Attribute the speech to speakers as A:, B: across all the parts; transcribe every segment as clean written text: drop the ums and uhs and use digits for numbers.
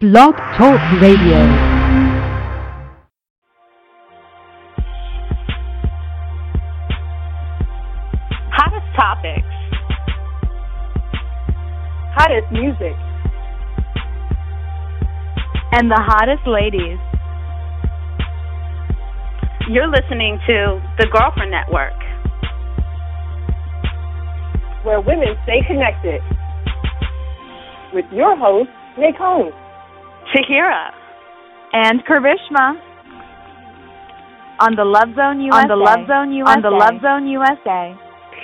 A: Blog Talk Radio.
B: Hottest topics. Hottest music.
C: And the hottest ladies.
B: You're listening to the Girlfriend Network, where women stay connected. With your host, Nicole, Tahira,
C: and Karishma on the Love Zone USA. On the Love Zone USA. On the Love Zone USA.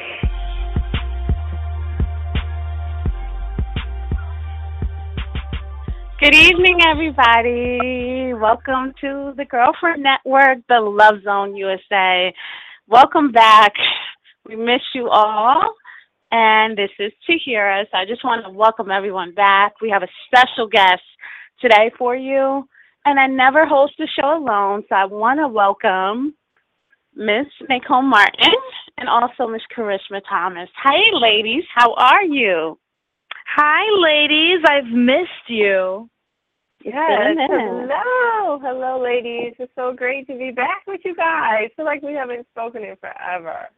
B: Good evening, everybody. Welcome to the Girlfriend Network, the Love Zone USA. Welcome back. We miss you all. And this is Tahira. So I just want to welcome everyone back. We have a special guest today for you. And I never host the show alone, so I want to welcome Miss Nicole Martin and also Miss Karishma Thomas. Hey, ladies. How are you?
C: Hi, ladies. I've missed you.
D: Yes. Hello. Hello, ladies. It's so great to be back with you guys. I feel like we haven't spoken in forever.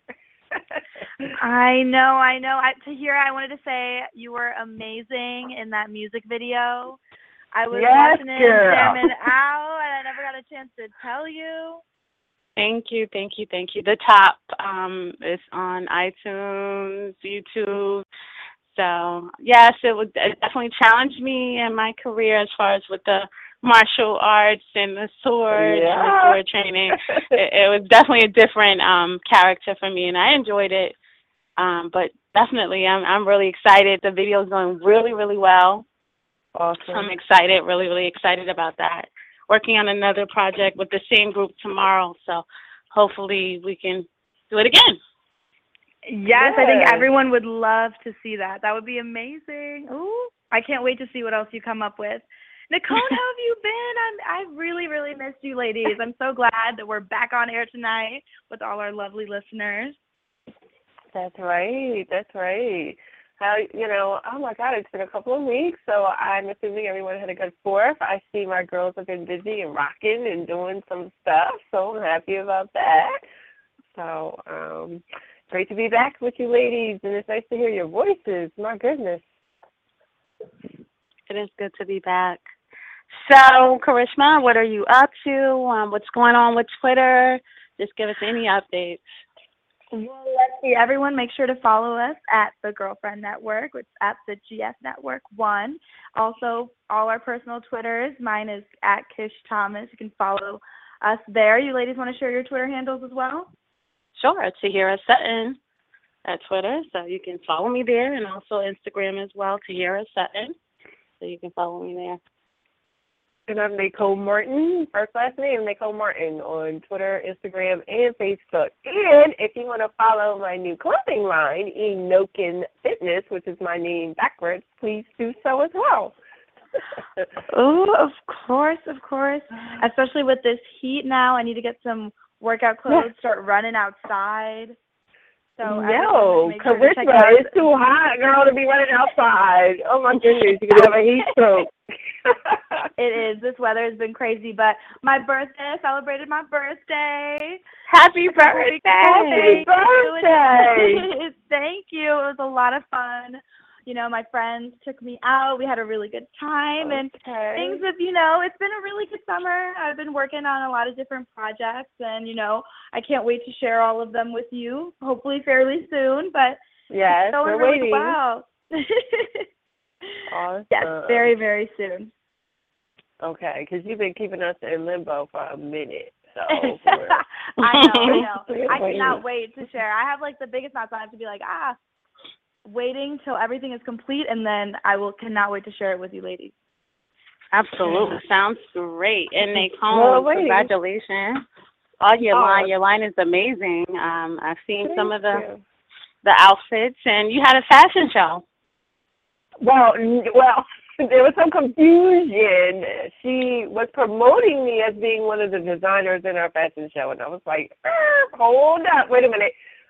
C: I know. Tahira, I wanted to say you were amazing in that music video. I was watching it and jamming out, and I never got a chance to tell you.
B: Thank you. The top is on iTunes, YouTube. So, yes, it definitely challenged me in my career as far as with the martial arts and the sword and the sword training. It was definitely a different character for me, and I enjoyed it. But definitely, I'm really excited. The video is going really, really well.
D: Awesome.
B: I'm excited, really, really excited about that. Working on another project with the same group tomorrow, so hopefully we can do it again.
C: Yes, I think everyone would love to see that. That would be amazing. Ooh, I can't wait to see what else you come up with. Nicole, how have you been? I've really, really missed you, ladies. I'm so glad that we're back on air tonight with all our lovely listeners.
D: That's right. How, oh my God, it's been a couple of weeks, so I'm assuming everyone had a good 4th. I see my girls have been busy and rocking and doing some stuff, so I'm happy about that. So, great to be back with you ladies, and it's nice to hear your voices. My goodness.
B: It is good to be back. So, Karishma, what are you up to? What's going on with Twitter? Just give us any updates.
C: Well, let's see. Everyone, make sure to follow us at the Girlfriend Network, which is at the GF Network 1. Also, all our personal Twitters. Mine is at Kish Thomas. You can follow us there. You ladies want to share your Twitter handles as well?
B: Sure. Tahira Sutton at Twitter, so you can follow me there, and also Instagram as well, Tahira Sutton, so you can follow me there.
D: And I'm Nicole Martin, first last name Nicole Martin on Twitter, Instagram, and Facebook. And if you want to follow my new clothing line, Enokin Fitness, which is my name backwards, please do so as well.
C: Oh, of course. Especially with this heat now, I need to get some workout clothes, start running outside. So
D: Karishma, it's too hot, girl, to be running outside. Oh my goodness, you're gonna have a heat stroke.
C: It is. This weather has been crazy, but my birthday, I celebrated my birthday.
B: Happy birthday!
D: Happy birthday!
C: Thank you. It was a lot of fun. My friends took me out. We had a really good time, and things have, it's been a really good summer. I've been working on a lot of different projects, and, I can't wait to share all of them with you, hopefully fairly soon, but
D: yes,
C: it's going
D: we're
C: really
D: waiting.
C: well.
D: Awesome.
C: Yes, very, very soon.
D: Okay, because you've been keeping us in limbo for a minute. So
C: I know. I cannot wait to share. I have, the biggest thoughts. I have to be waiting till everything is complete, and then cannot wait to share it with you ladies.
B: Absolutely. Sounds great. And Nicole, congratulations. Your line is amazing. I've seen some of the outfits, and you had a fashion show.
D: Well, there was some confusion. She was promoting me as being one of the designers in our fashion show, and I was like, hold up, wait a minute.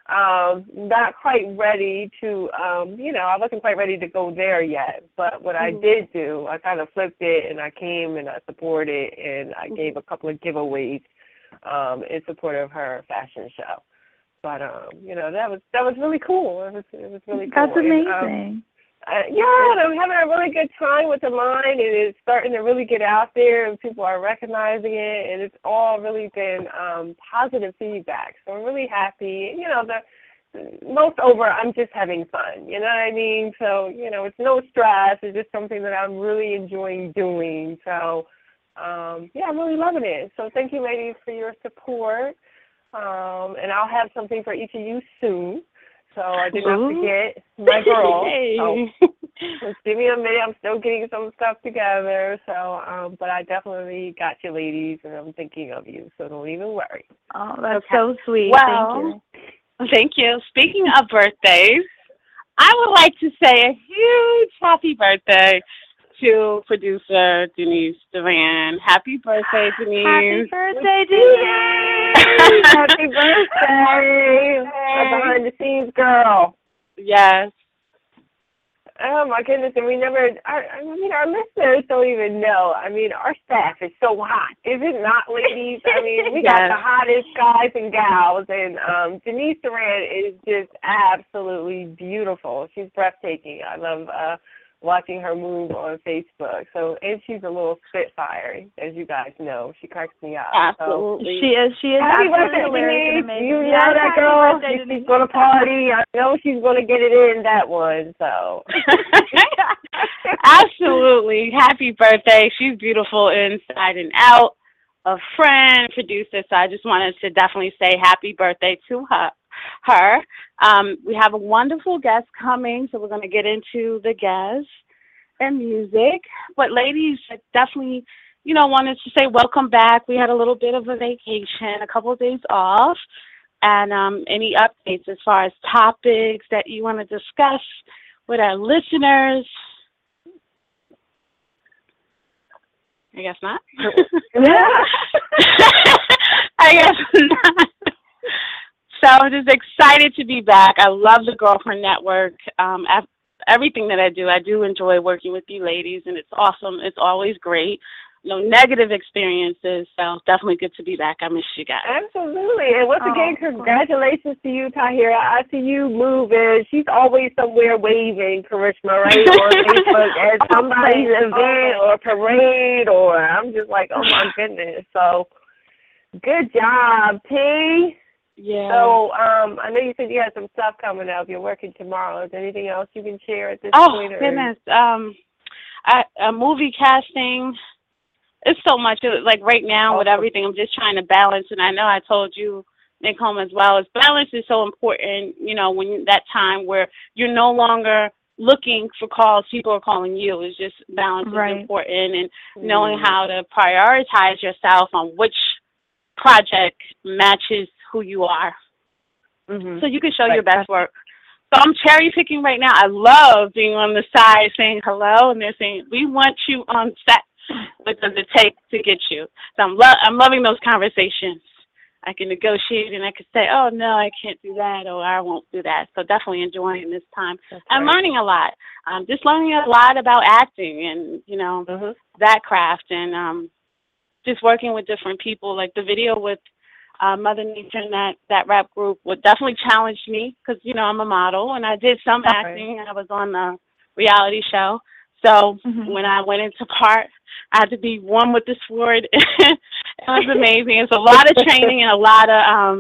D: not quite ready to, I wasn't quite ready to go there yet. But what I did do, I kind of flipped it, and I came and I supported, and I gave a couple of giveaways in support of her fashion show. But that was really cool. It was really cool.
C: That's amazing.
D: And I'm having a really good time with the line, and it's starting to really get out there, and people are recognizing it, and it's all really been positive feedback. So I'm really happy. Most over, I'm just having fun. You know what I mean? So it's no stress. It's just something that I'm really enjoying doing. So I'm really loving it. So thank you, ladies, for your support. And I'll have something for each of you soon. So I did not forget my girl. So just give me a minute. I'm still getting some stuff together. So, but I definitely got you, ladies, and I'm thinking of you. So don't even worry.
C: Oh, that's so sweet.
B: Well, thank you. Speaking of birthdays, I would like to say a huge happy birthday to producer Denise Duran. Happy birthday, Denise.
C: Happy birthday, Denise.
D: Happy birthday. A behind-the-scenes girl.
B: Yes.
D: Oh, my goodness. And our listeners don't even know. Our staff is so hot. Is it not, ladies? We got the hottest guys and gals. And Denise Duran is just absolutely beautiful. She's breathtaking. I love watching her move on Facebook. So, and she's a little spitfire, as you guys know. She cracks me up.
B: Absolutely.
C: So. She is
D: happy birthday,
C: hilarious.
D: You know that girl. She's going to party. I know she's going to get it in, that one. So.
B: Absolutely. Happy birthday. She's beautiful inside and out. A friend, producer. So I just wanted to definitely say happy birthday to her. We have a wonderful guest coming, so we're going to get into the guests and music. But ladies, I definitely, wanted to say welcome back. We had a little bit of a vacation, a couple of days off, and any updates as far as topics that you want to discuss with our listeners? I guess not. I guess not. So I'm just excited to be back. I love the Girlfriend Network. Everything that I do enjoy working with you ladies, and it's awesome. It's always great. No negative experiences, so definitely good to be back. I miss you guys.
D: Absolutely. And once again, congratulations to you, Tahira. I see you moving. She's always somewhere waving, Karishma, right, on Facebook at somebody's event or parade, or I'm just like, oh, my goodness. So good job, T.
B: Yeah.
D: So I know you said you had some stuff coming up. You're working tomorrow. Is there anything else you can share at this point?
B: Oh, goodness. A movie casting. It's so much. Like right now with everything, I'm just trying to balance. And I know I told you, Nick Home, as well, is balance is so important, when that time where you're no longer looking for calls, people are calling you. It's just balance is important, and knowing how to prioritize yourself on which project matches who you are. So you can show your best work. So I'm cherry picking right now. I love being on the side saying hello, and they're saying, we want you on set. What does it take to get you? So I'm loving those conversations. I can negotiate, and I can say, oh, no, I can't do that, or I won't do that. So definitely enjoying this time. I'm learning a lot. Just learning a lot about acting and, that craft, and just working with different people. Like the video with Mother Nature and that rap group would definitely challenge me because, I'm a model, and I did some acting. I was on the reality show. So when I went into part, I had to be one with the sword. It was amazing. It's a lot of training and a lot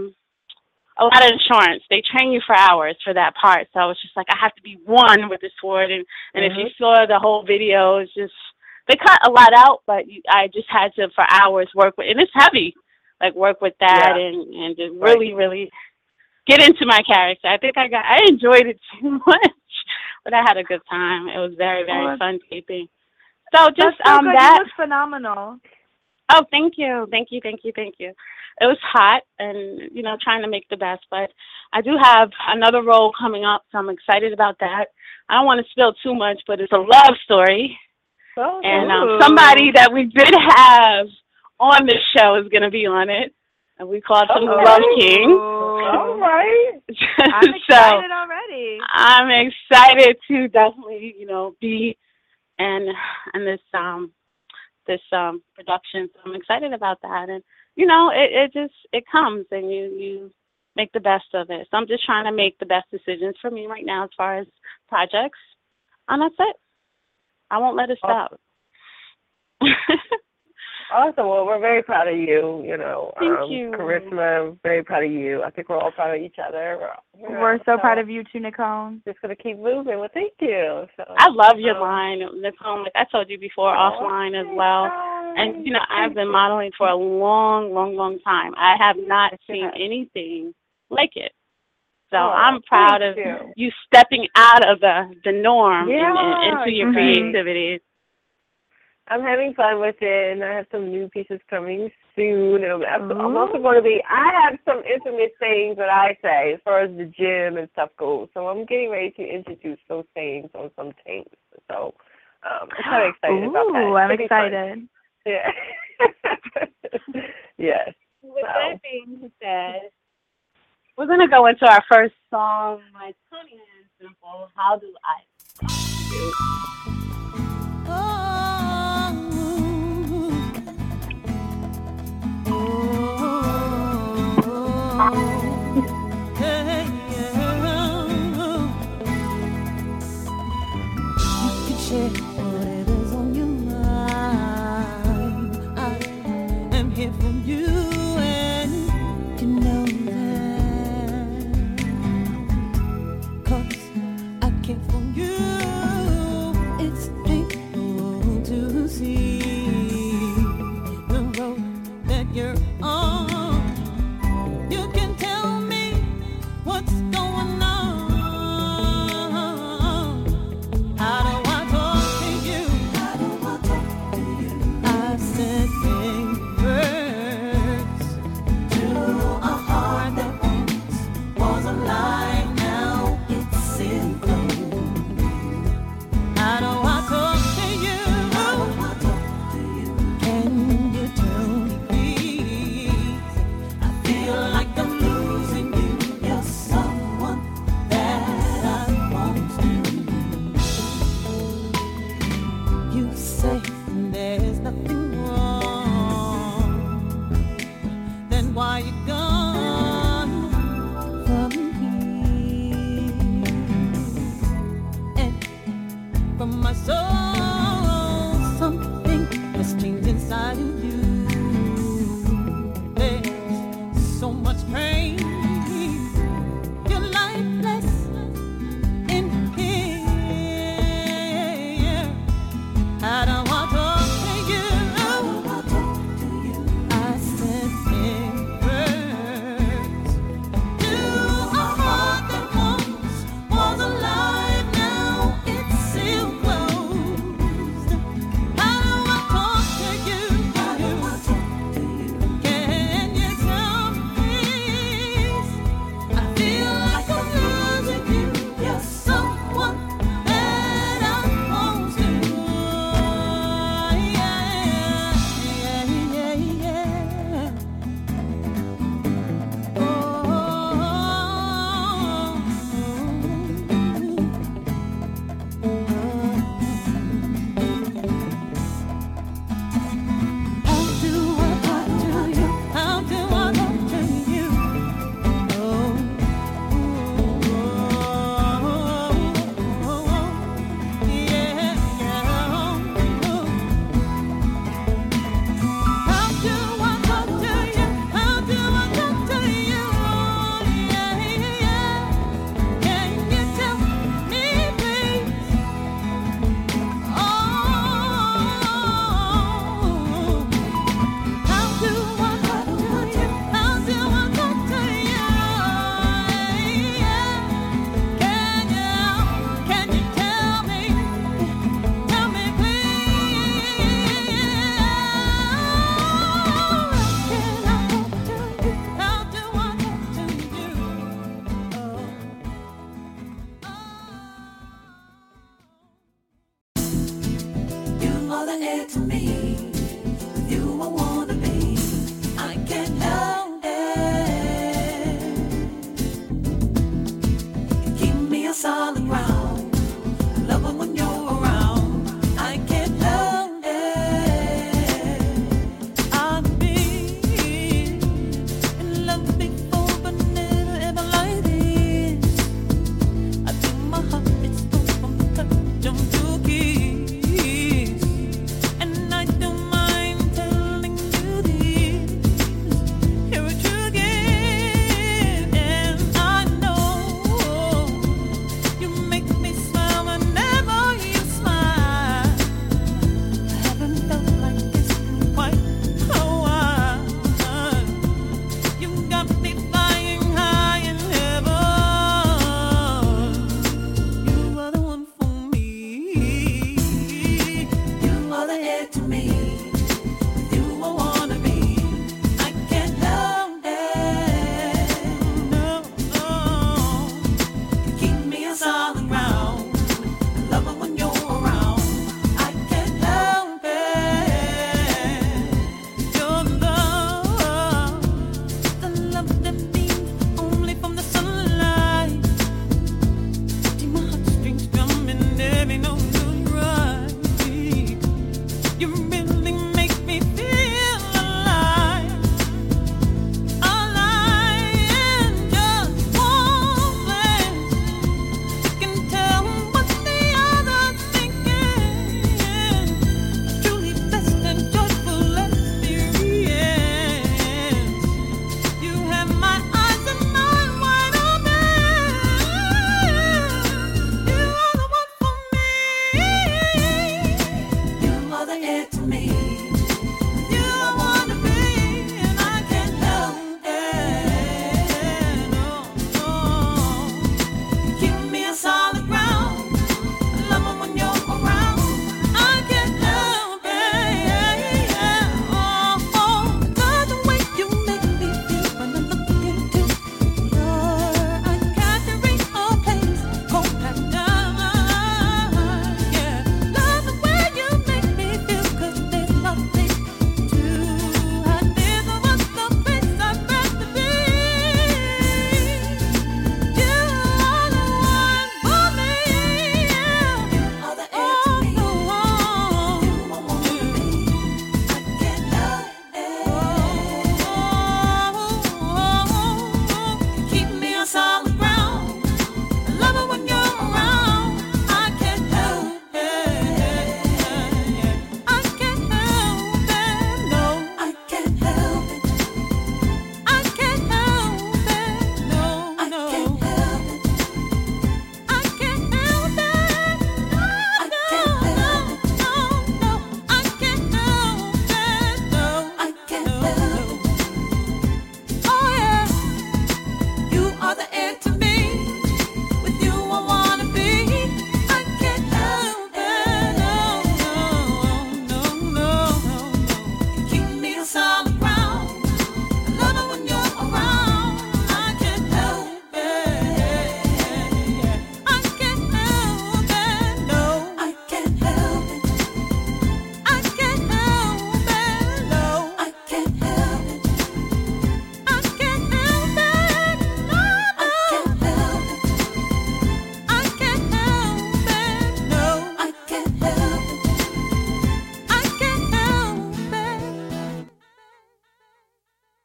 B: of insurance. They train you for hours for that part. So it's just like I have to be one with the sword. And if you saw the whole video, it's just they cut a lot out, but I just had to for hours work with, and it's heavy. Like work with that and just really, really get into my character. I think I enjoyed it too much, but I had a good time. It was very, very fun taping. So just
C: that
B: you
C: look phenomenal.
B: Oh, thank you. It was hot and, trying to make the best, but I do have another role coming up, so I'm excited about that. I don't want to spill too much, but it's a love story. And somebody that we did have on this show is going to be on it, and we called him the Love King.
D: All right.
C: I'm excited already.
B: I'm excited to definitely, be in this production. So I'm excited about that, and it comes, and you make the best of it. So I'm just trying to make the best decisions for me right now as far as projects, and that's it. I won't let it stop.
D: Awesome. Well, we're very proud of you.
B: Thank you.
D: Charisma, very proud of you. I think we're all proud of each other.
C: We're so proud of you too, Nicole.
D: Just going to keep moving. Well, thank you. So,
B: I love your line, Nicole. Like I told you before, offline as well. And, I've been modeling for a long, long, long time. I have not seen anything like it. So I'm proud of you stepping out of the norm and into your creativity.
D: I'm having fun with it, and I have some new pieces coming soon. And I'm also going to I have some intimate things that I say as far as the gym and stuff goes. So I'm getting ready to introduce those things on some tapes. So I'm kind of excited about that.
C: Ooh, I'm excited.
D: Yeah. Yes.
B: With that being said, we're going to go into our first song, My Tony and Simple, How Do I Talk to You?
A: Whatever's on your mind, I am here for you, and you know that, 'cause I care for you. It's painful to see the road that you're on. You can tell me what's going on. How do I talk to you? How do I talk to you? I said words to a heart that once was alive. Now it's still closed. How do I talk to you? How do I talk to you? Can you tell me, please? I feel like I'm losing you. You're someone that I want to. You say there's nothing wrong, then why you gone from here? And from my soul, something has changed inside of you. There's so much pain. You're lifeless in here. How do I talk to you? How do I talk to you? I said words to a heart that once was alive. Now it's still closed. How do I talk to you? How do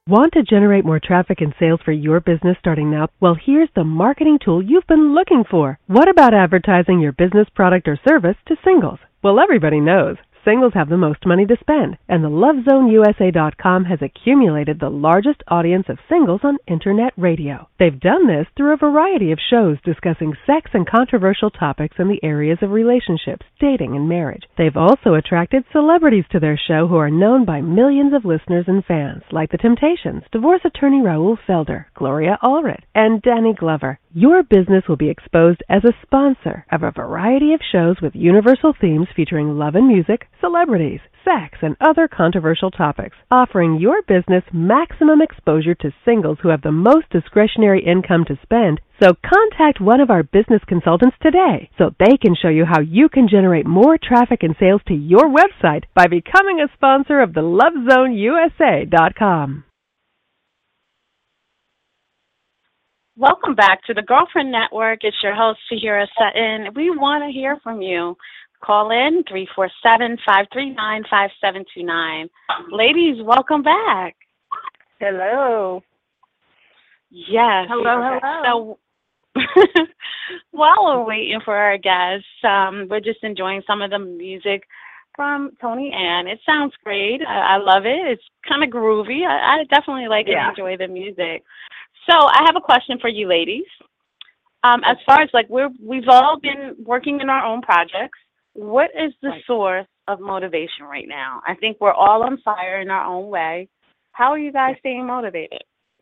E: Want to generate more traffic and sales for your business starting now? Well, here's the marketing tool you've been looking for. What about advertising your business product or service to singles? Well, everybody knows singles have the most money to spend, and the LoveZoneUSA.com has accumulated the largest audience of singles on internet radio. They've done this through a variety of shows discussing sex and controversial topics in the areas of relationships, dating, and marriage. They've also attracted celebrities to their show who are known by millions of listeners and fans, like The Temptations, divorce attorney Raoul Felder, Gloria Allred, and Danny Glover. Your business will be exposed as a sponsor of a variety of shows with universal themes featuring love and music, celebrities, sex, and other controversial topics, offering your business maximum exposure to singles who have the most discretionary income to spend. So contact one of our business consultants today so they can show you how you can generate more traffic and sales to your website by becoming a sponsor of the LoveZoneUSA.com.
B: Welcome back to the Girlfriend Network. It's your host, Shahira Sutton. We want to hear from you. Call in 347-539-5729. Ladies, welcome back.
D: Hello.
B: Yes.
C: Hello.
B: So, while we're waiting for our guests, we're just enjoying some of the music from Tony Ann. It sounds great. I love it. It's kind of groovy. I definitely like and enjoy the music. So I have a question for you ladies. As far as like we've all been working in our own projects, what is the source of motivation right now? I think we're all on fire in our own way. How are you guys staying motivated?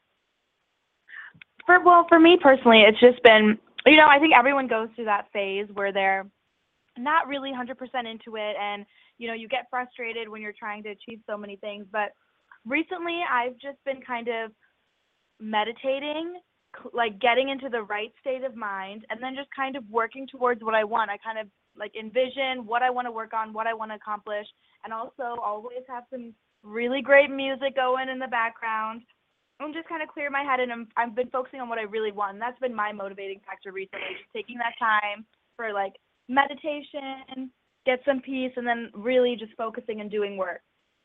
C: For me personally, it's just been, I think everyone goes through that phase where they're not really 100% into it, and you get frustrated when you're trying to achieve so many things. But recently, I've just been kind of meditating, like getting into the right state of mind, and then just kind of working towards what I want. I kind of like envision what I want to work on, what I want to accomplish, and also always have some really great music going in the background and just kind of clear my head. And I've been focusing on what I really want. And that's been my motivating factor recently, just taking that time for like meditation, get some peace, and then really just focusing and doing work.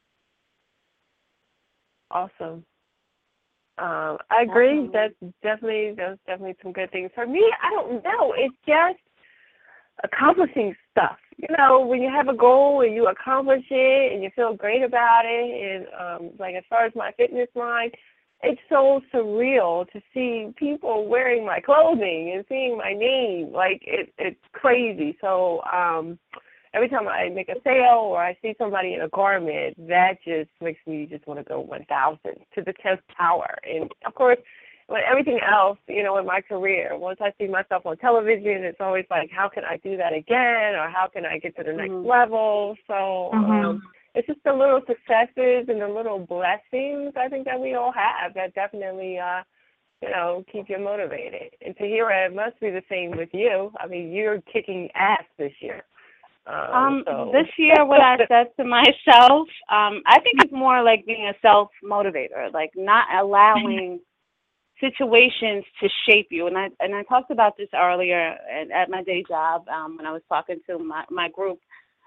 D: Awesome. I agree. There's definitely some good things. For me, I don't know. It's just accomplishing stuff. When you have a goal and you accomplish it and you feel great about it, and like as far as my fitness line, it's so surreal to see people wearing my clothing and seeing my name. Like it's crazy. So every time I make a sale or I see somebody in a garment, that just makes me just want to go 1,000 to the 10th power. And of course, with everything else, in my career, once I see myself on television, it's always like, how can I do that again? Or how can I get to the next level? So it's just the little successes and the little blessings I think that we all have that definitely, keep you motivated. And Tahira, it must be the same with you. I mean, you're kicking ass this year.
B: This year, what I said to myself, I think it's more like being a self-motivator, like not allowing situations to shape you. And I talked about this earlier at my day job when I was talking to my group.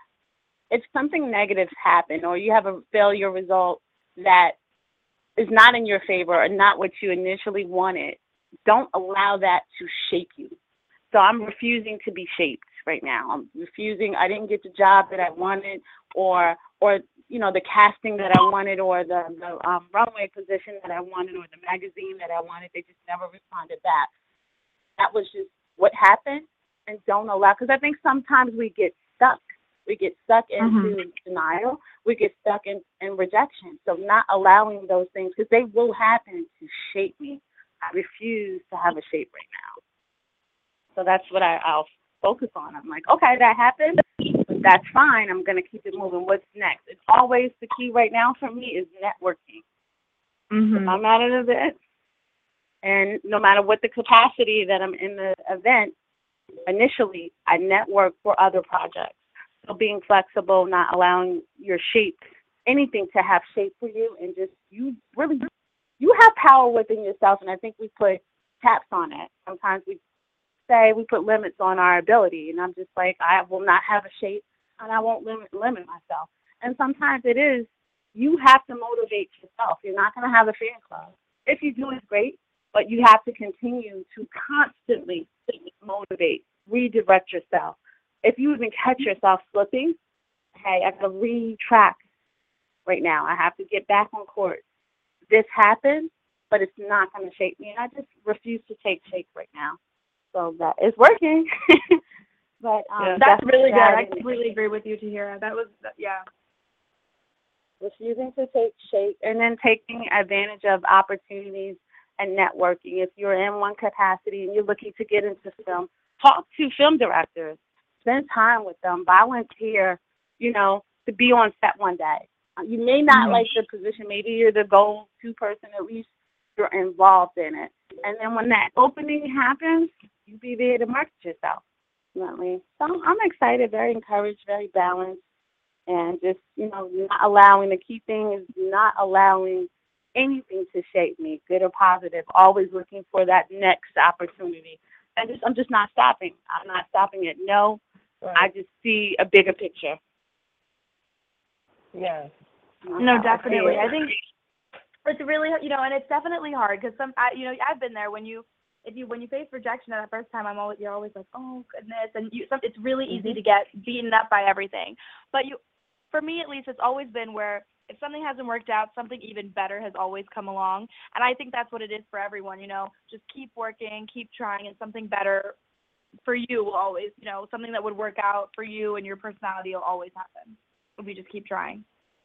B: If something negative happens or you have a failure result that is not in your favor or not what you initially wanted, don't allow that to shape you. So I'm refusing to be shaped right now. I'm refusing. I didn't get the job that I wanted, or the casting that I wanted, or the runway position that I wanted, or the magazine that I wanted. They just never responded back. That was just what happened, and don't allow. Because I think sometimes we get stuck. We get stuck into denial. We get stuck in rejection. So not allowing those things, because they will happen to shape me. I refuse to have a shape right now. So that's what I'll focus on. I'm like, okay, that happened. That's fine. I'm going to keep it moving. What's next? It's always the key right now for me is networking. If I'm at an event, and no matter what the capacity that I'm in the event, initially I network for other projects. So being flexible, not allowing your shape, anything to have shape for you, and just you have power within yourself. And I think we put caps on it. Sometimes we put limits on our ability, and I'm just like, I will not have a shape, and I won't limit myself. And sometimes it is you have to motivate yourself. You're not going to have a fan club. If you do, it's great, but you have to continue to constantly motivate, redirect yourself. If you even catch yourself slipping, hey, I got to retrack right now. I have to get back on course. This happened, but it's not going to shake me. And I just refuse to take shake right now. So that is working. But
C: that's really good. I completely agree with you, Tahira. That was,
B: refusing to take shake and then taking advantage of opportunities and networking. If you're in one capacity and you're looking to get into film, talk to film directors. Spend time with them. Volunteer, to be on set one day. You may not like the position. Maybe you're the go-to person. At least you're involved in it. And then when that opening happens, you be there to market yourself. Definitely. So I'm excited, very encouraged, very balanced, and just, not allowing, the key thing is not allowing anything to shape me, good or positive, always looking for that next opportunity. And I'm just not stopping. I'm not stopping at no. Right. I just see a bigger picture.
D: Yes.
C: No, definitely. I think it's really, and it's definitely hard because I've been there when you face rejection at the first time. You're always like, oh goodness, and it's really easy to get beaten up by everything. But for me at least, it's always been where if something hasn't worked out, something even better has always come along, and I think that's what it is for everyone. Just keep working, keep trying, and something better for you will always, something that would work out for you and your personality will always happen if we just keep trying.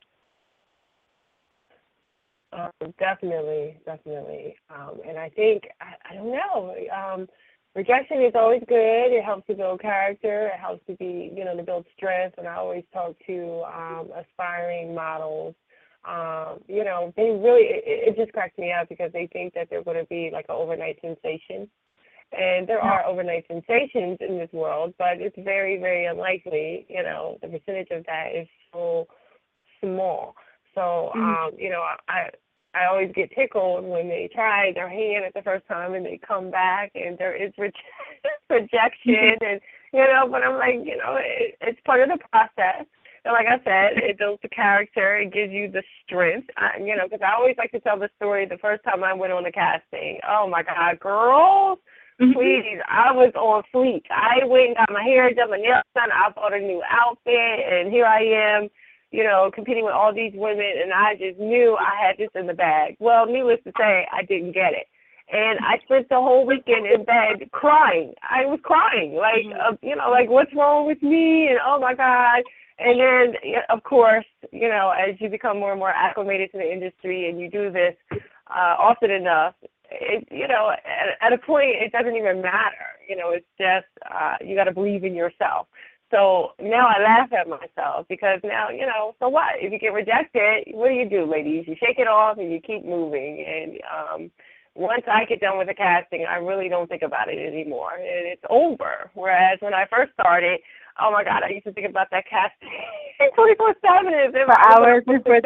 D: Definitely. And I think, I don't know, rejection is always good. It helps to build character. It helps to be, to build strength. And I always talk to aspiring models. They really, it just cracks me up because they think that they're going to be like an overnight sensation. And there are overnight sensations in this world, but it's very, very unlikely. The percentage of that is so small. So, I always get tickled when they try their hand at the first time and they come back and there is rejection and, but I'm like, it's part of the process. And like I said, it builds the character. It gives you the strength, because I always like to tell the story the first time I went on the casting. Oh, my God, girls, please, I was on fleek. I went and got my hair done, my nails done. I bought a new outfit, and here I am, competing with all these women, and I just knew I had this in the bag. Well, needless to say, I didn't get it. And I spent the whole weekend in bed crying. I was crying, like what's wrong with me? And oh, my God. And then, of course, as you become more and more acclimated to the industry and you do this often enough, at a point, it doesn't even matter. It's just you got to believe in yourself. So now I laugh at myself because now, so what? If you get rejected, what do, ladies? You shake it off and you keep moving. And once I get done with the casting, I really don't think about it anymore. And it's over. Whereas when I first started, oh, my God, I used to think about that casting 24/7 for hours before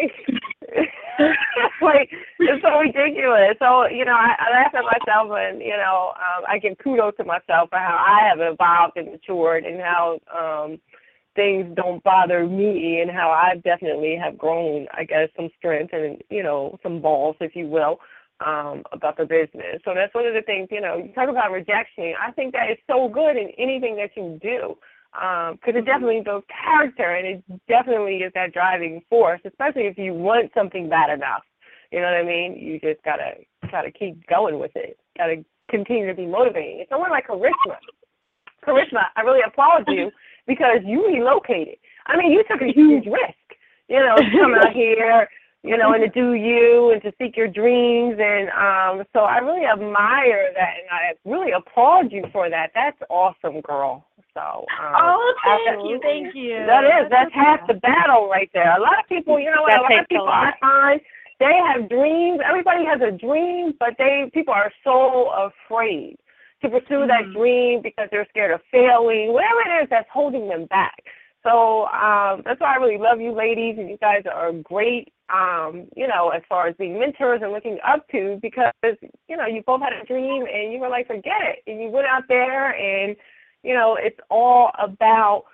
D: it's so ridiculous. So, I laugh at myself and, I give kudos to myself for how I have evolved and matured and how things don't bother me and how I definitely have grown, I guess, some strength and, some balls, if you will, about the business. So that's one of the things, you talk about rejection. I think that is so good in anything that you do. Because it definitely builds character, and it definitely is that driving force, especially if you want something bad enough. You know what I mean? You just gotta keep going with it. Gotta continue to be motivating. It's someone like Karishma. Karishma, I really applaud you because you relocated. I mean, you took a huge risk, to come out here, and to do you and to seek your dreams. And so I really admire that, and I really applaud you for that. That's awesome, girl. So,
C: thank you.
D: That's half the battle right there. A lot of people, a lot of people I find, they have dreams. Everybody has a dream, but people are so afraid to pursue that dream because they're scared of failing, whatever it is that's holding them back. So that's why I really love you ladies, and you guys are great, as far as being mentors and looking up to, because, you both had a dream and you were like, forget it. And you went out there and, it's all about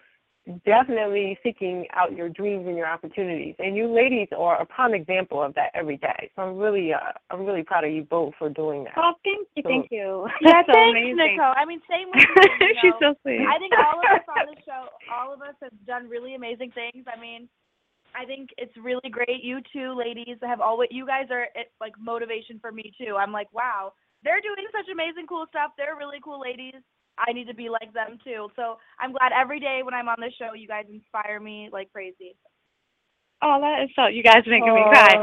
D: definitely seeking out your dreams and your opportunities. And you ladies are a prime example of that every day. So I'm really proud of you both for doing that.
B: Oh, thank you,
D: So,
B: thank you.
C: Yeah,
B: So
C: thanks,
B: amazing.
C: Nicole. I mean, same with you. You
B: She's
C: know.
B: so sweet.
C: I think all of us on the show, all of us have done really amazing things. I mean, I think it's really great. You two ladies have always, you guys are like motivation for me too. I'm like, wow, they're doing such amazing, cool stuff. They're really cool ladies. I need to be like them too. So I'm glad every day when I'm on the show, you guys inspire me like crazy.
B: Oh, that is so. You guys are making me cry.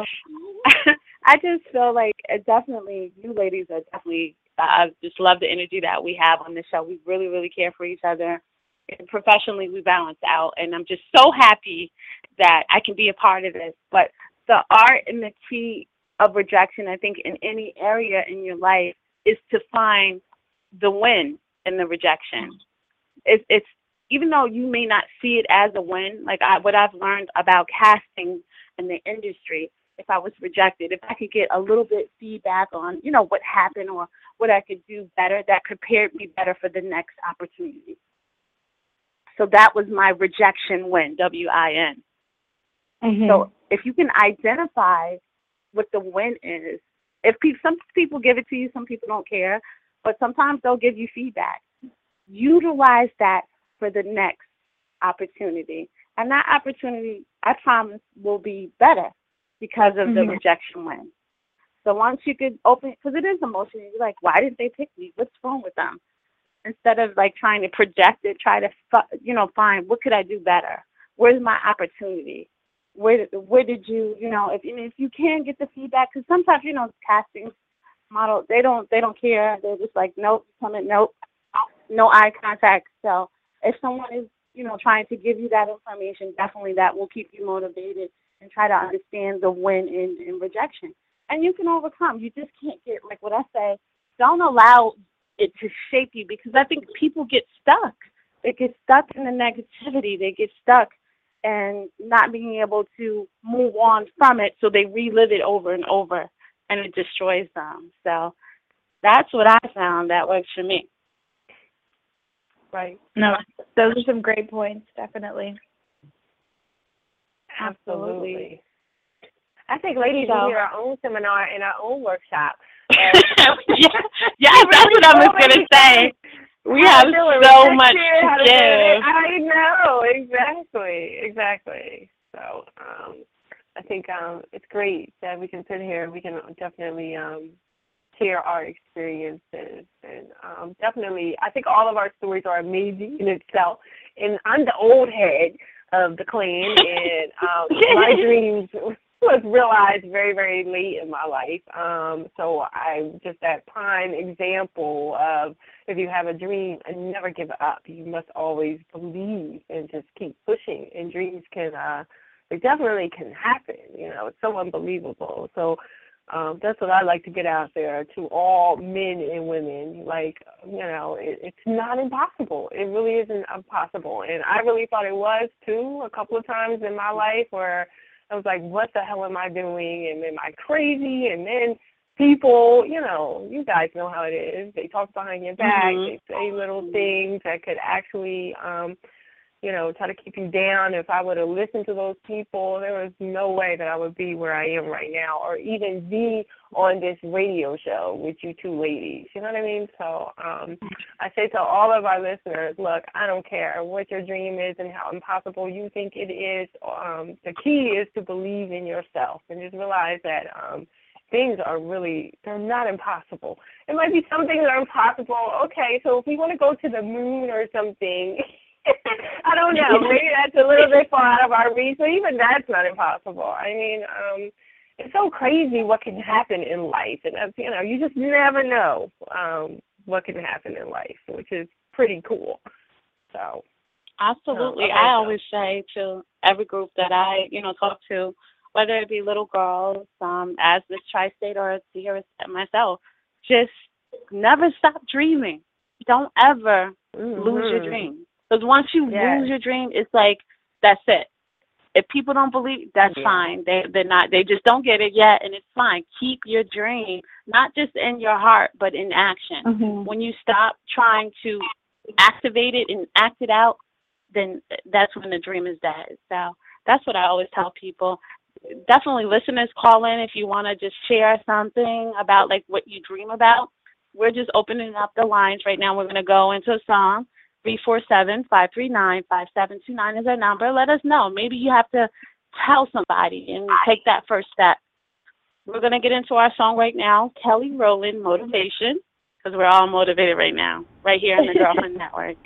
B: I just feel like definitely you ladies are definitely. I just love the energy that we have on the show. We really, really care for each other. And professionally, we balance out, and I'm just so happy that I can be a part of this. But the art and the key of rejection, I think, in any area in your life, is to find the win in the rejection. It's even though you may not see it as a win, like what I've learned about casting in the industry, if I was rejected, if I could get a little bit feedback on, what happened or what I could do better, that prepared me better for the next opportunity. So that was my rejection win, WIN.
C: Mm-hmm.
B: So if you can identify what the win is, some people give it to you, some people don't care, but sometimes they'll give you feedback. Utilize that for the next opportunity. And that opportunity, I promise, will be better because of the rejection win. So once you could open, because it is emotional, you're like, why didn't they pick me? What's wrong with them? Instead of like trying to project it, try to, find what could I do better? Where's my opportunity? Where did you, if you can get the feedback, because sometimes, casting model, they don't care. They're just like, nope, nope, no eye contact. So if someone is, trying to give you that information, definitely that will keep you motivated and try to understand the win in rejection. And you can overcome. You just can't get, like what I say, don't allow it to shape you, because I think people get stuck. They get stuck in the negativity. They get stuck and not being able to move on from it, so they relive it over and over, and it destroys them. So that's what I found that works for me.
D: Right.
C: No, those are some great points, definitely.
D: Absolutely. I think ladies, we need our own seminar and our own workshop. Yeah,
B: that's what I was going to say. We have so much to give.
D: I know, exactly. So I think it's great that we can sit here. We can definitely share our experiences, and definitely, I think all of our stories are amazing in itself. And I'm the old head of the clan, and my dreams was realized very, very late in my life. So I'm just that prime example of, if you have a dream, and never give up. You must always believe and just keep pushing. And dreams they definitely can happen. It's so unbelievable. So that's what I like to get out there to all men and women. Like, it's not impossible. It really isn't impossible. And I really thought it was too, a couple of times in my life, where I was like, what the hell am I doing? And am I crazy? And then people, you guys know how it is. They talk behind your back. They say little things that could actually, try to keep you down. If I would have listened to those people, there was no way that I would be where I am right now, or even be on this radio show with you two ladies. You know what I mean? So I say to all of our listeners, look, I don't care what your dream is and how impossible you think it is. The key is to believe in yourself, and just realize that things are they're not impossible. It might be some things that are impossible. Okay, so if we want to go to the moon or something, I don't know, maybe that's a little bit far out of our reach, but even that's not impossible. I mean, it's so crazy what can happen in life, and that's, you just never know what can happen in life, which is pretty cool. So
B: absolutely. I always say to every group that I, talk to, whether it be little girls, as Miss Tri-State or here myself, just never stop dreaming. Don't ever lose your dream. Because once you lose your dream, it's like, that's it. If people don't believe, that's fine. They just don't get it yet, and it's fine. Keep your dream, not just in your heart, but in action. When you stop trying to activate it and act it out, then that's when the dream is dead. So that's what I always tell people. Definitely listeners, call in if you want to just share something about like what you dream about. We're just opening up the lines right now. We're going to go into a song. 347-539-5729 is our number. Let us know. Maybe you have to tell somebody and take that first step. We're going to get into our song right now, Kelly Rowland, Motivation, because we're all motivated right now, right here on the Girlfriend Network.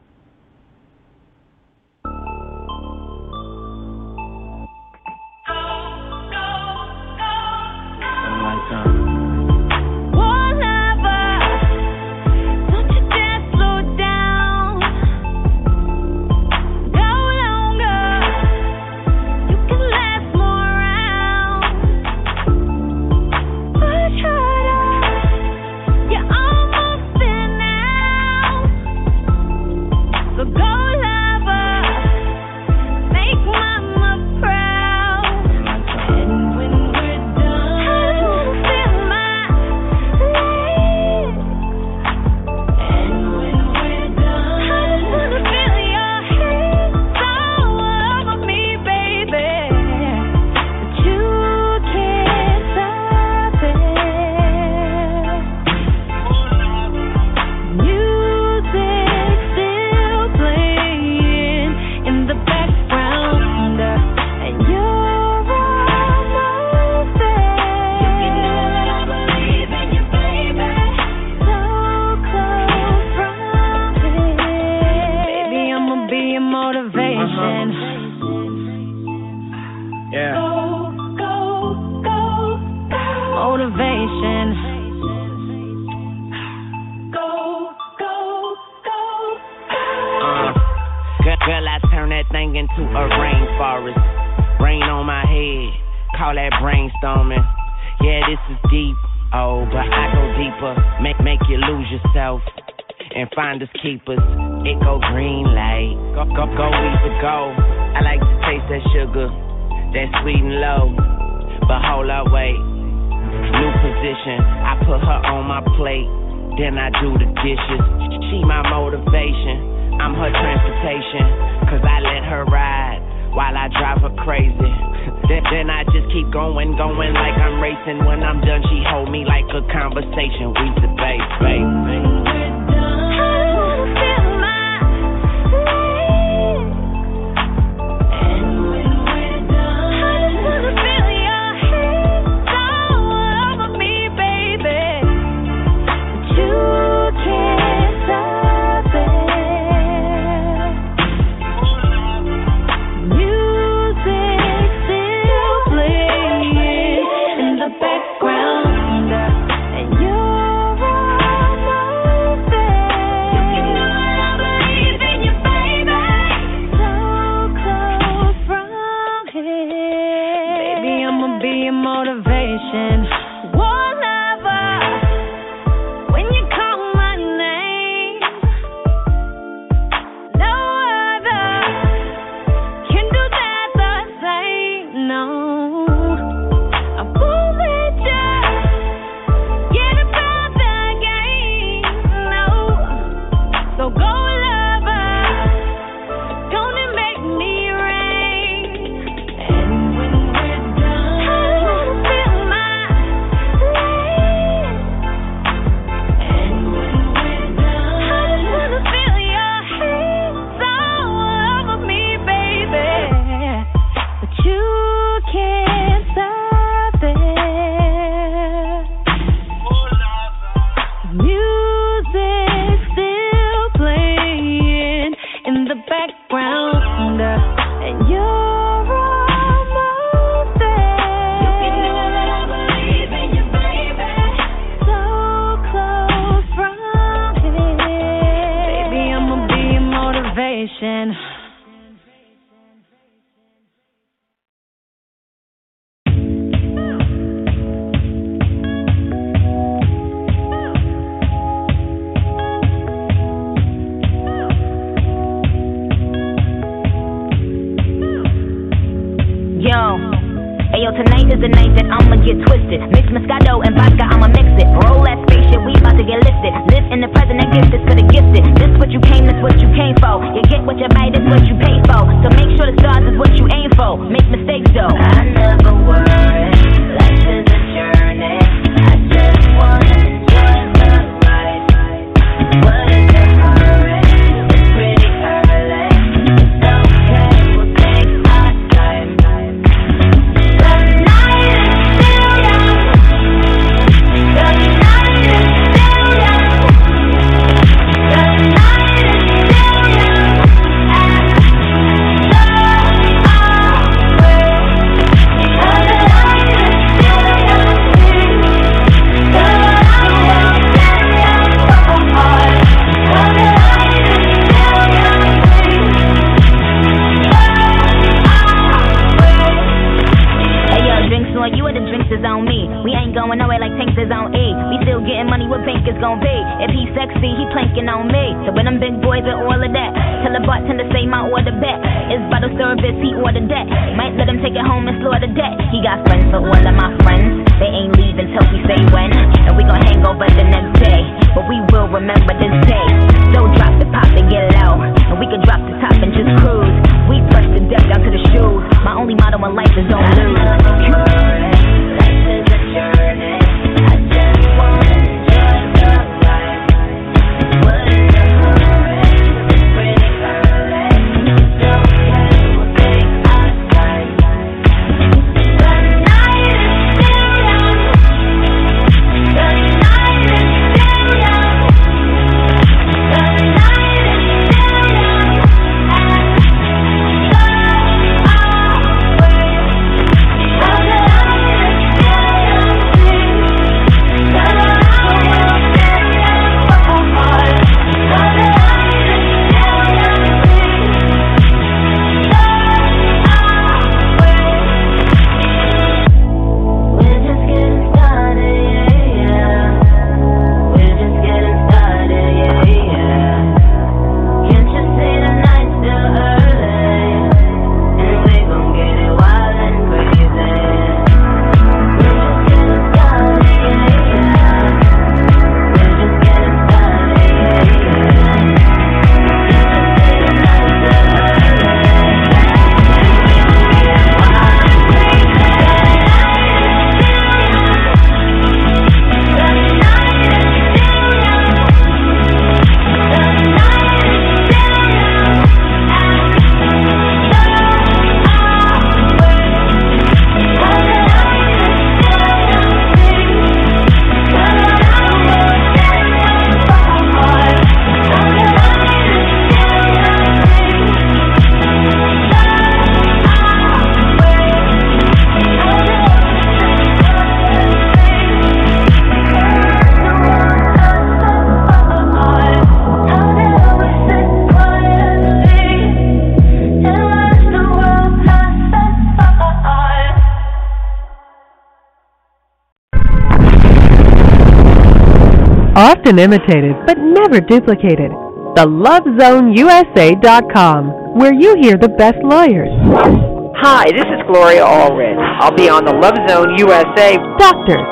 F: Girl, I turn that thing into a rainforest. Rain on my head, call that brainstorming. Yeah, this is deep, oh, but I go deeper. Make you lose yourself and find us keepers. It go green light, go easy go. I like to taste that sugar, that sweet and low. But hold up, wait, new position. I put her on my plate, then I do the dishes. She my motivation, I'm her transportation, cause I let her ride while I drive her crazy. Then I just keep going like I'm racing. When I'm done, she hold me like a conversation. We debate, baby.
G: Tonight is the night that I'ma get twisted. Mix Moscato and vodka, I'ma mix it. Roll that spaceship. shit, we about to get lifted. Live in the present and gift is for the gifted. This what you came, this what you came for. You get what you buy, this what you pay for. So make sure the stars is what you aim for. Make mistakes though. I never worry. Life is a journey. I just wanna enjoy the ride. What is the hurry? It's pretty early. It's okay, we'll take our time. The night is still young. The night is still young. The night is still young. And so are we. The night is still young. The world can young from heart. The night is still young. Hey yo, drinks on you or the drinks is on me. We ain't going nowhere like tanks is on E. We still getting money, what bank is gon' be? If he sexy, he planking on me. So when them big boys and all of that, tell the bartender say my order back. It's bottle service, he ordered that. Might let him take it home and slaughter that. He got friends for all of my friends. They ain't leaving till we say when. And we gon' hang over the next day. But we will remember this day. So drop the pop and get low. And we can drop the top and just cruise. We touch the deck down to the shoes. My only motto in life is don't lose. Life is a journey. I just wanna enjoy the ride. What is the hurry? It's pretty early. It's okay, we'll take our time. The night is still young. The night is still young. The night is still young. And so are we. The night is still young. The world can young from heart. The night is still young. So are we. We're just getting started, yeah, yeah. We're just getting started, yeah, yeah. Can't you see the night's still early? And we gon' get it wild and crazy. We're just getting started, yeah, yeah. We're just getting started, yeah, yeah. Can't you see the night's still early?
E: Often imitated, but never duplicated. TheLoveZoneUSA.com, where you hear the best lawyers,
H: Hi, this is Gloria Allred. I'll be on the Love Zone USA.
E: doctors,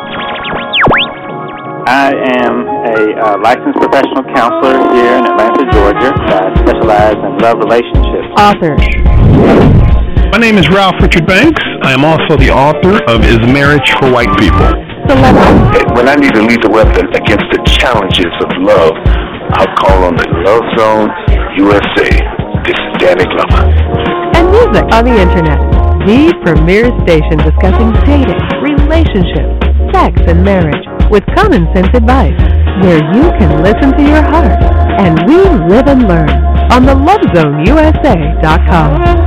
I: I am a licensed professional counselor here in Atlanta, Georgia. I specialize in love relationships.
E: authors,
J: My name is Ralph Richard Banks. I am also the author of Is Marriage for White People?
E: celebrities,
K: When I need to lead the weapon against the challenges of love, I'll call on the Love Zone USA. This is Danny Glover.
E: and music on the internet. The premier station discussing dating, relationships, sex, and marriage with common sense advice, where you can listen to your heart. And we live and learn on the LoveZoneUSA.com.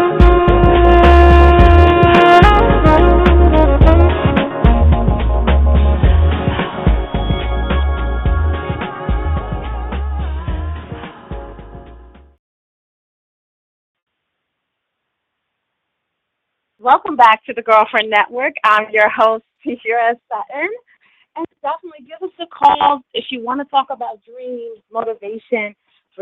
B: Welcome back to the Girlfriend Network. I'm your host, Tishira Sutton. And definitely give us a call if you want to talk about dreams, motivation,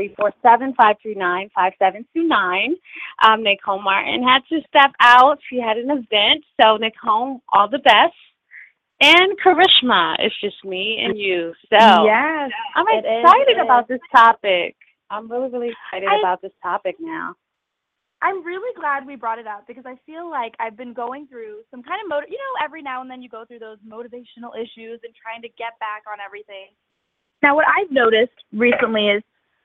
B: 347-539-5729. Nicole Martin had to step out. She had an event. So, Nicole, all the best. And Karishma, it's just me and you. So
C: Yes,
B: I'm
C: it
B: excited
C: is.
B: about this topic. I'm really, really excited about this topic now.
C: I'm really glad we brought it up because I feel like I've been going through some kind of every now and then you go through those motivational issues and trying to get back on everything. Now, what I've noticed recently is,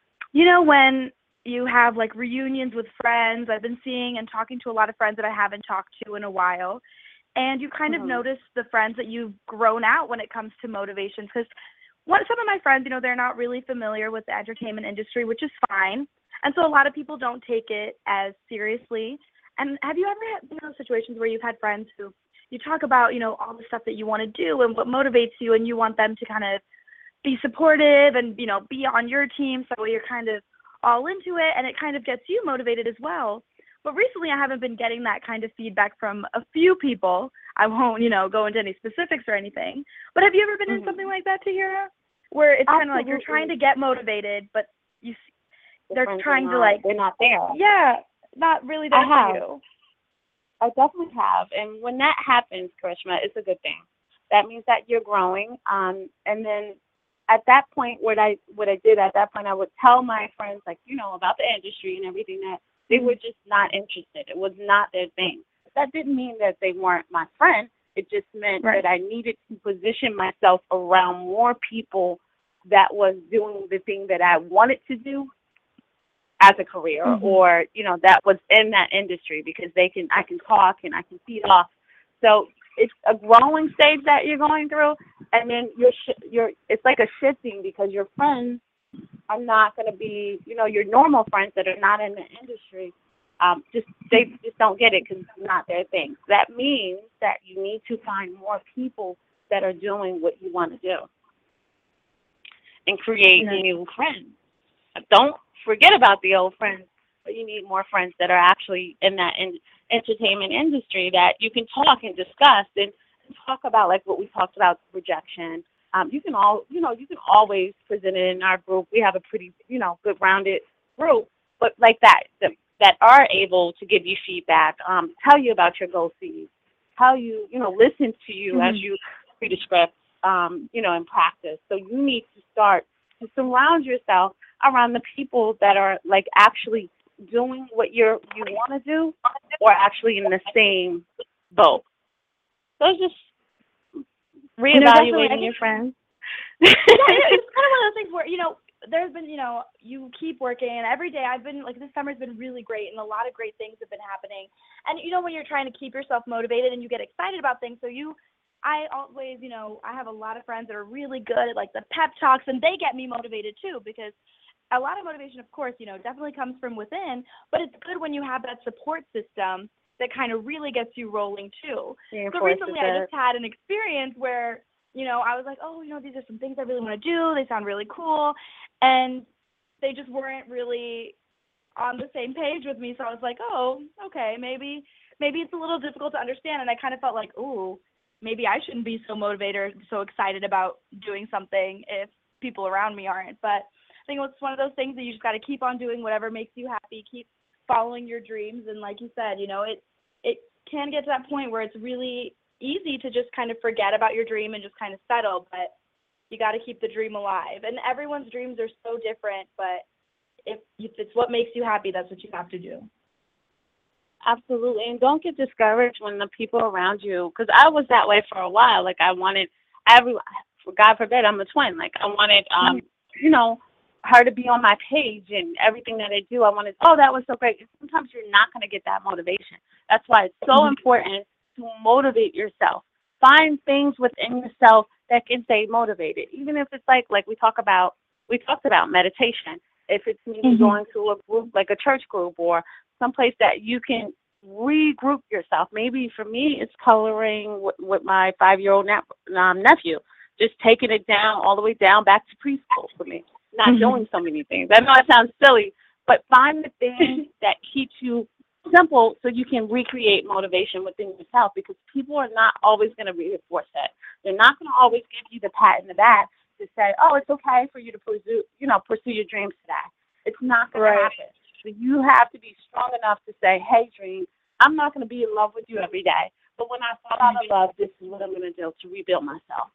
C: when you have like reunions with friends, I've been seeing and talking to a lot of friends that I haven't talked to in a while, and you kind of notice the friends that you've grown out when it comes to motivations. Because some of my friends, they're not really familiar with the entertainment industry, which is fine. And so a lot of people don't take it as seriously. And have you ever had those situations where you've had friends who you talk about, all the stuff that you want to do and what motivates you, and you want them to kind of be supportive and, be on your team, so you're kind of all into it and it kind of gets you motivated as well. But recently I haven't been getting that kind of feedback from a few people. I won't, go into any specifics or anything. But have you ever been in something like that, Tahira? Where it's kind of like you're trying to get motivated, but they're trying to
B: they're not there.
C: Yeah, not really there for you.
B: I definitely have. And when that happens, Karishma, it's a good thing. That means that you're growing. And then at that point, what I did at that point, I would tell my friends, about the industry and everything, that they were just not interested. It was not their thing. That didn't mean that they weren't my friend. It just meant that I needed to position myself around more people that was doing the thing that I wanted to do as a career, or, that was in that industry, because I can talk and I can feed off. So it's a growing stage that you're going through, and then it's like a shifting, because your friends are not going to be, your normal friends that are not in the industry. They just don't get it because it's not their thing. That means that you need to find more people that are doing what you want to do and create new friends. Don't forget about the old friends, but you need more friends that are actually in that entertainment industry that you can talk and discuss and talk about, like what we talked about, rejection. You can always present it in our group. We have a pretty, good rounded group, but like that are able to give you feedback, tell you about your goal seeds, tell you, listen to you as you read the script, in practice. So you need to start to surround yourself around the people that are like actually doing what you want to do, or actually in the same boat. So it's just reevaluating your friends.
C: It's kind of one of those things where, there's been, you keep working, and every day I've been, this summer's been really great, and a lot of great things have been happening. And, when you're trying to keep yourself motivated and you get excited about things, I always, I have a lot of friends that are really good at, the pep talks, and they get me motivated, too, because a lot of motivation, of course, definitely comes from within, but it's good when you have that support system that kind of really gets you rolling, too. So recently I just had an experience where, I was like, these are some things I really want to do. They sound really cool. And they just weren't really on the same page with me. So I was like, oh, okay, maybe it's a little difficult to understand. And I kind of felt like, ooh, maybe I shouldn't be so motivated or so excited about doing something if people around me aren't. But I think it's one of those things that you just got to keep on doing whatever makes you happy, keep following your dreams. And like you said, it can get to that point where it's really easy to just kind of forget about your dream and just kind of settle, but you got to keep the dream alive. And everyone's dreams are so different, but if it's what makes you happy, that's what you have to do.
B: Absolutely. And don't get discouraged when the people around you, because I was that way for a while. I wanted everyone, God forbid, I'm a twin. I wanted, her to be on my page and everything that I do. I wanted, that was so great. And sometimes you're not going to get that motivation. That's why it's so important to motivate yourself. Find things within yourself that can stay motivated. Even if it's like we talked about meditation. If it's maybe going to a group, like a church group, or someplace that you can regroup yourself. Maybe for me, it's coloring with my 5-year-old nephew. Just taking it down, all the way down back to preschool for me. Not doing so many things. I know it sounds silly, but find the things that keep you simple so you can recreate motivation within yourself, because people are not always going to reinforce that. They're not going to always give you the pat in the back to say, it's okay for you to pursue your dreams today. It's not going to happen. So you have to be strong enough to say, hey, dream, I'm not going to be in love with you every day, But when I fall out of love, this is what I'm going to do to rebuild myself.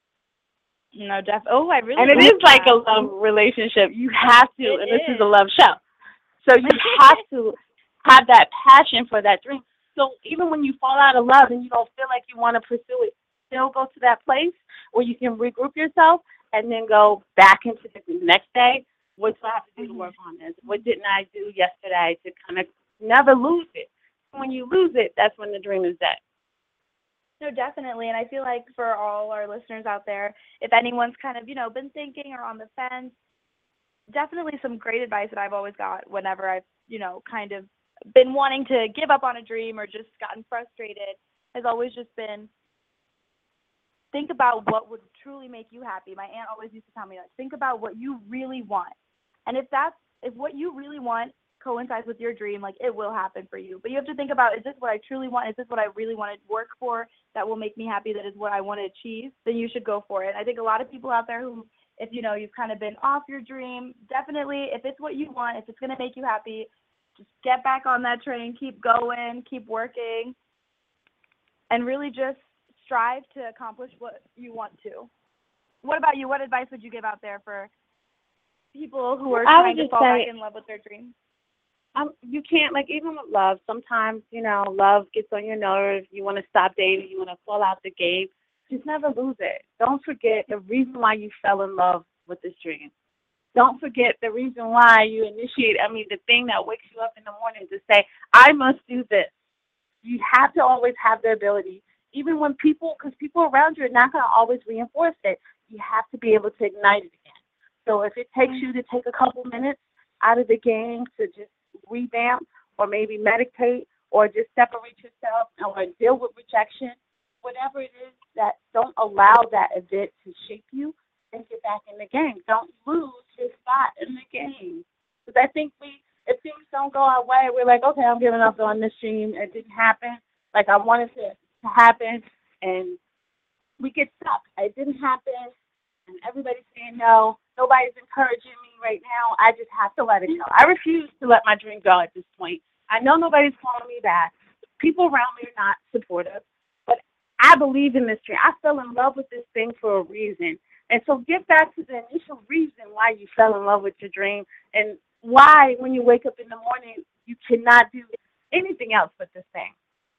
C: No, Oh, I really.
B: And it is like a love relationship. You have to, and this is a love show. So you have to have that passion for that dream. So even when you fall out of love and you don't feel like you want to pursue it, still go to that place where you can regroup yourself and then go back into the next day. What do I have to do to work on this? What didn't I do yesterday to kind of never lose it? When you lose it, that's when the dream is dead.
C: No, definitely. And I feel like for all our listeners out there, if anyone's kind of, been thinking or on the fence, definitely some great advice that I've always got whenever I've, kind of been wanting to give up on a dream or just gotten frustrated has always just been think about what would truly make you happy. My aunt always used to tell me, think about what you really want. And if what you really want coincides with your dream, it will happen for you. But you have to think about, is this what I truly want? Is this what I really want to work for that will make me happy, that is what I want to achieve? Then you should go for it. I think a lot of people out there who, if you've kind of been off your dream, definitely, if it's what you want, if it's going to make you happy, just get back on that train, keep going, keep working, and really just strive to accomplish what you want to. What about you? What advice would you give out there for people who are trying to fall back in love with their dreams?
B: You can't, even with love, sometimes, love gets on your nerves. You want to stop dating. You want to fall out the game. Just never lose it. Don't forget the reason why you fell in love with this dream. Don't forget the reason why you the thing that wakes you up in the morning to say, I must do this. You have to always have the ability, even when because people around you are not going to always reinforce it. You have to be able to ignite it again. So if it takes you to take a couple minutes out of the game to just revamp or maybe meditate or just separate yourself or deal with rejection, whatever it is, that don't allow that event to shape you, and get back in the game. Don't lose your spot in the game. Because I think if things don't go our way, we're like, okay, I'm giving up on this dream. It didn't happen. I wanted it to happen, and we get stuck. It didn't happen, and everybody's saying no. Nobody's encouraging me right now. I just have to let it go. I refuse to let my dream go at this point. I know nobody's calling me back. People around me are not supportive, but I believe in this dream. I fell in love with this thing for a reason. And so get back to the initial reason why you fell in love with your dream and why when you wake up in the morning you cannot do anything else but this thing.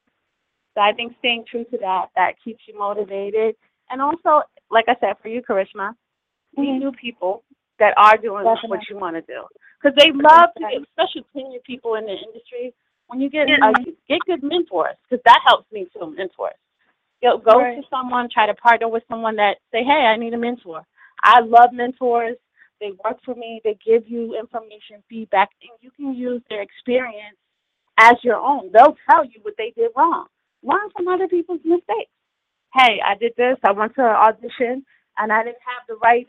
B: So I think staying true to that keeps you motivated. And also, like I said, for you, Karishma, meet new people that are doing what you want to do. Because they love to, especially senior people in the industry, when you get good mentors, because that helps me too, mentors. Go to someone, try to partner with someone that say, hey, I need a mentor. I love mentors. They work for me. They give you information, feedback, and you can use their experience as your own. They'll tell you what they did wrong. Learn from other people's mistakes. Hey, I did this. I went to an audition, and I didn't have the right,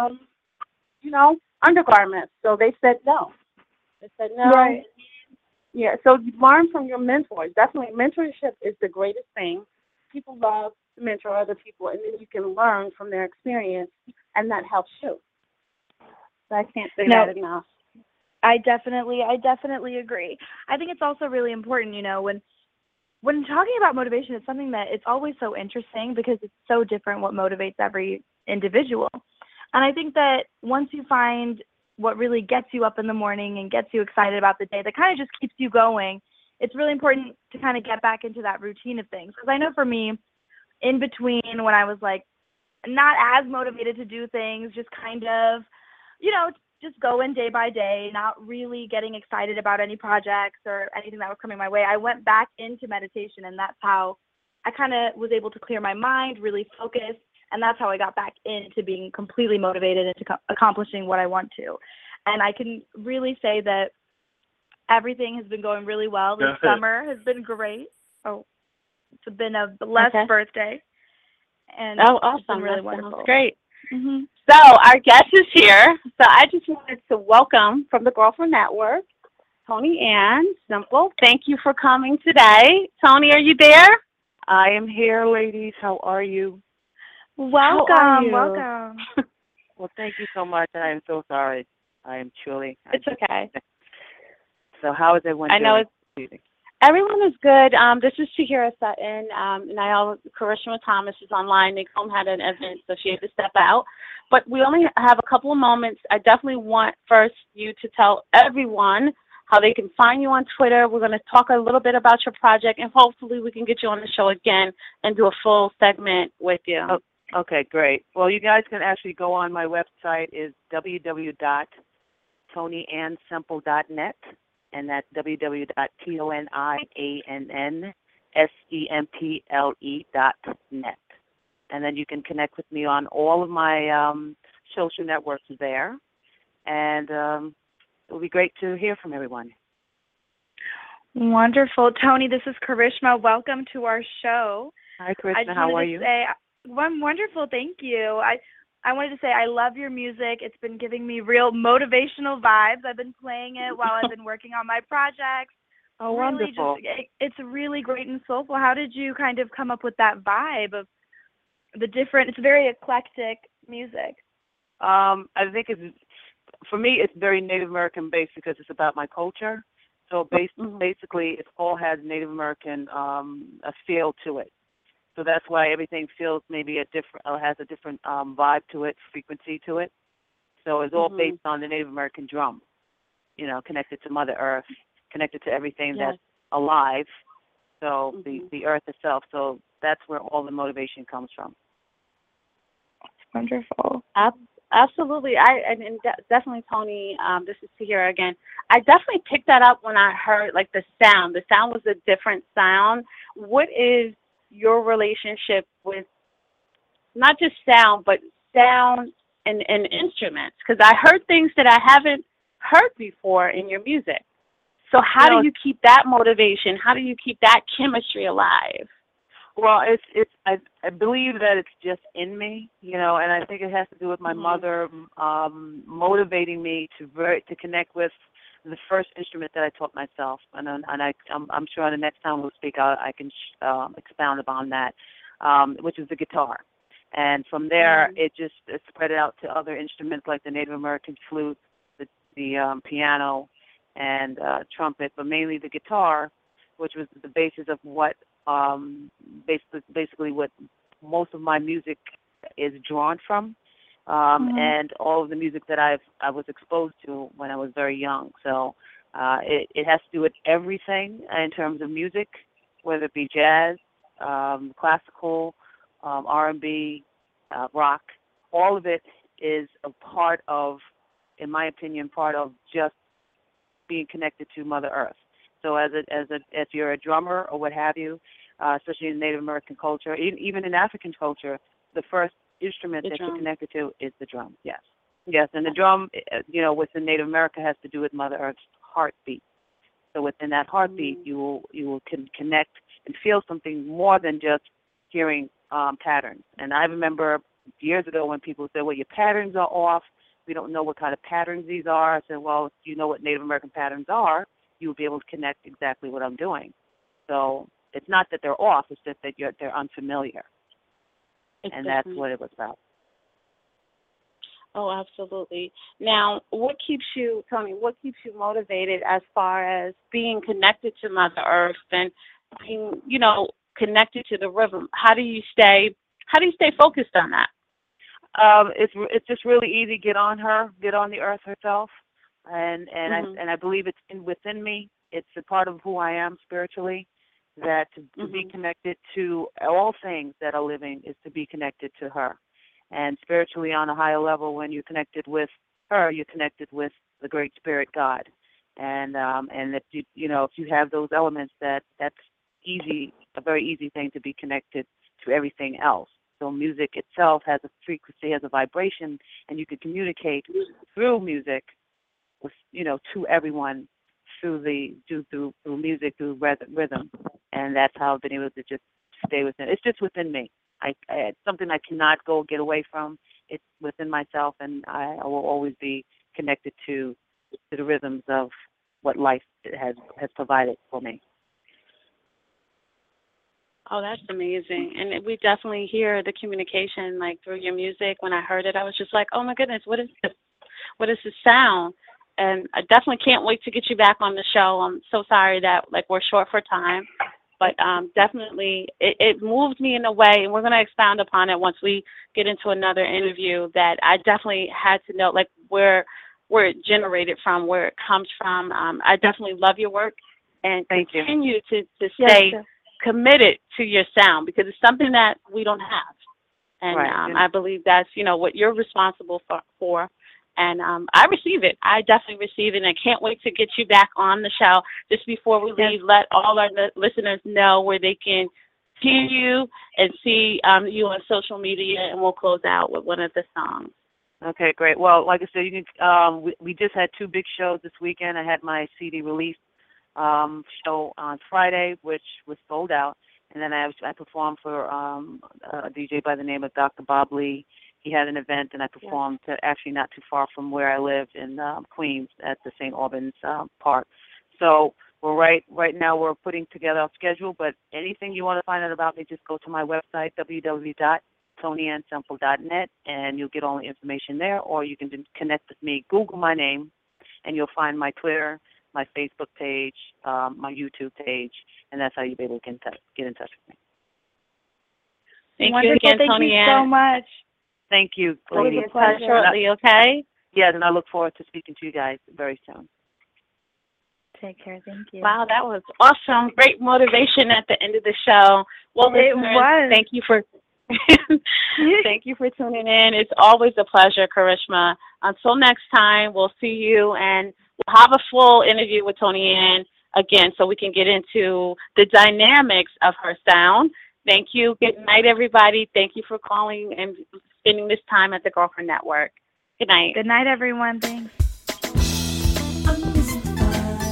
B: undergarments. So they said no. They said no. Right. Yeah, so you learn from your mentors. Definitely, mentorship is the greatest thing. People love to mentor other people, and then you can learn from their experience, and that helps you. So I can't say that enough.
C: I definitely agree. I think it's also really important, when talking about motivation, it's something that it's always so interesting because it's so different what motivates every individual. And I think that once you find what really gets you up in the morning and gets you excited about the day, that kind of just keeps you going, it's really important to kind of get back into that routine of things. Because I know for me, in between when I was not as motivated to do things, just kind of, just going day by day, not really getting excited about any projects or anything that was coming my way, I went back into meditation, and that's how I kind of was able to clear my mind, really focus, and that's how I got back into being completely motivated and to accomplishing what I want to. And I can really say that everything has been going really well. This summer has been great. Oh, it's been a blessed birthday. And
B: awesome.
C: It's been really wonderful.
B: Great.
C: Mm-hmm.
B: So our guest is here. So I just wanted to welcome from the Girlfriend Network, Tony Ann Simple. Thank you for coming today. Tony, are you there?
L: I am here, ladies. How are you?
C: Welcome.
L: Well, thank you so much. I am so sorry. I am truly.
B: It's okay.
L: So how is everyone doing?
B: I know Everyone is good. This is Tahira Sutton, and Karishma Thomas is online. Nick Home had an event, so she had to step out. But we only have a couple of moments. I definitely want first you to tell everyone how they can find you on Twitter. We're going to talk a little bit about your project, and hopefully we can get you on the show again and do a full segment with you.
L: Oh, okay, great. Well, you guys can actually go on my website is www.toniannsemple.net, and that's www.toniannsemple.net. And then you can connect with me on all of my social networks there. And it will be great to hear from everyone.
C: Wonderful. Toni, this is Karishma. Welcome to our show.
L: Hi, Karishma. How are you?
C: I'm wonderful. Thank you. I wanted to say I love your music. It's been giving me real motivational vibes. I've been playing it while I've been working on my projects.
L: Oh, wonderful.
C: It's really great and soulful. How did you kind of come up with that vibe of the different, it's very eclectic music?
L: I think for me, it's very Native American based because it's about my culture. So basically, it all has Native American a feel to it. So that's why everything feels maybe has a different vibe to it, frequency to it. So it's all based on the Native American drum, connected to Mother Earth, connected to everything that's alive. So the earth itself. So that's where all the motivation comes from.
C: Wonderful.
B: Absolutely. Definitely, Toni, this is Tahira again. I definitely picked that up when I heard, like, the sound. The sound was a different sound. What is your relationship with not just sound, but sound and instruments? Because I heard things that I haven't heard before in your music. So how do you keep that motivation? How do you keep that chemistry alive?
L: Well, I believe that it's just in me, and I think it has to do with my mother motivating me to connect with the first instrument that I taught myself, and I'm sure the next time we'll speak, I can expound upon that, which is the guitar, and from there it spread out to other instruments like the Native American flute, the piano, and trumpet, but mainly the guitar, which was the basis of what basically what most of my music is drawn from. And all of the music that I was exposed to when I was very young. So it has to do with everything in terms of music, whether it be jazz, classical, R&B, rock. All of it is a part of, in my opinion, just being connected to Mother Earth. So if you're a drummer or what have you, especially in Native American culture, even in African culture, the first instrument that you're connected to is the drum. Yes, and the drum, within Native America has to do with Mother Earth's heartbeat. So within that heartbeat, you will connect and feel something more than just hearing patterns. And I remember years ago when people said, "Well, your patterns are off. We don't know what kind of patterns these are." I said, "Well, if you know what Native American patterns are, you will be able to connect exactly what I'm doing." So it's not that they're off; it's just that they're unfamiliar. And that's what it was about.
B: Oh, absolutely. Now, what keeps you, Toni, motivated as far as being connected to Mother Earth and being, connected to the rhythm? How do you stay focused on that?
L: It's just really easy. Get on the earth herself, and I believe it's within me. It's a part of who I am spiritually. That to be connected to all things that are living is to be connected to her. And spiritually on a higher level, when you're connected with her, you're connected with the Great Spirit God. And if if you have those elements, that's easy, a very easy thing to be connected to everything else. So music itself has a frequency, has a vibration, and you can communicate through music with, to everyone through music, through rhythm, and that's how I've been able to just stay within. It's just within me. It's something I cannot get away from. It's within myself, and I will always be connected to the rhythms of what life has provided for me.
B: Oh, that's amazing. And we definitely hear the communication, like, through your music. When I heard it, I was just like, oh, my goodness, what is this? What is this sound? and I definitely can't wait to get you back on the show. I'm so sorry that we're short for time, but definitely it moved me in a way, and we're going to expound upon it once we get into another interview, that I definitely had to know where it generated from, where it comes from. I definitely love your work, and continue to stay committed to your sound, because it's something that we don't have. And I believe that's, what you're responsible for. And I receive it. I definitely receive it. And I can't wait to get you back on the show. Just before we leave, let all our listeners know where they can hear you and see you on social media, and we'll close out with one of the songs.
L: Okay, great. Well, like I said, you can, we just had 2 big shows this weekend. I had my CD release show on Friday, which was sold out. And then I performed for a DJ by the name of Dr. Bob Lee. He had an event, and I performed actually not too far from where I live in Queens at the St. Albans Park. So we're right now we're putting together our schedule, but anything you want to find out about me, just go to my website, www.tonyannsemple.net, and you'll get all the information there, or you can connect with me. Google my name, and you'll find my Twitter, my Facebook page, my YouTube page, and that's how you'll be able to get in touch with me.
B: Thank you again, Tony Ann.
C: Thank you so much.
L: Thank you.
B: We'll be in touch shortly, okay?
L: Yes, and I look forward to speaking to you guys very soon.
C: Take care. Thank you.
B: Wow, that was awesome. Great motivation at the end of the show. Well,
C: it was.
B: Thank you for thank you for tuning in. It's always a pleasure, Karishma. Until next time, we'll see you, and we'll have a full interview with Tony Ann again, so we can get into the dynamics of her sound. Thank you. Good night, everybody. Thank you for calling and spending this time at the Girlfriend Network. Good night.
C: Good night, everyone. Thanks.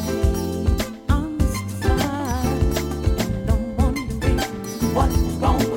A: What's wrong?